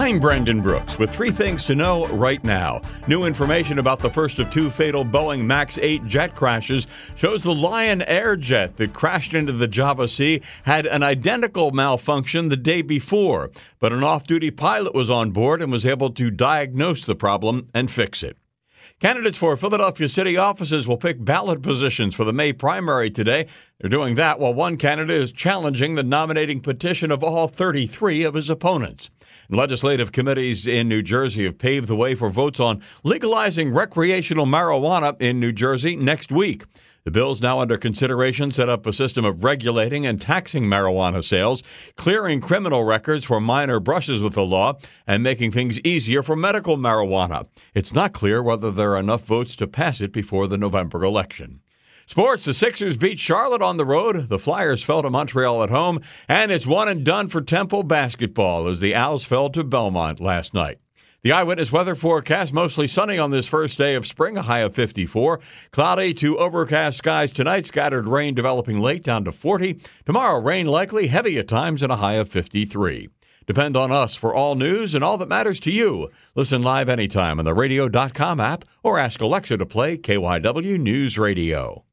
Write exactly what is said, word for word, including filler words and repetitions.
I'm Brendan Brooks with three things to know right now. New information about the first of two fatal Boeing Max eight jet crashes shows the Lion Air jet that crashed into the Java Sea had an identical malfunction the day before, but an off-duty pilot was on board and was able to diagnose the problem and fix it. Candidates for Philadelphia city offices will pick ballot positions for the May primary today. They're doing that while one candidate is challenging the nominating petition of all thirty-three of his opponents. Legislative committees in New Jersey have paved the way for votes on legalizing recreational marijuana in New Jersey next week. The bills now under consideration set up a system of regulating and taxing marijuana sales, clearing criminal records for minor brushes with the law, and making things easier for medical marijuana. It's not clear whether there are enough votes to pass it before the November election. Sports, the Sixers beat Charlotte on the road, the Flyers fell to Montreal at home, and it's one and done for Temple basketball as the Owls fell to Belmont last night. The Eyewitness weather forecast, mostly sunny on this first day of spring, a high of fifty-four. Cloudy to overcast skies tonight, scattered rain developing late down to forty. Tomorrow, rain likely, heavy at times, and a high of fifty-three. Depend on us for all news and all that matters to you. Listen live anytime on the radio dot com app or ask Alexa to play K Y W News Radio.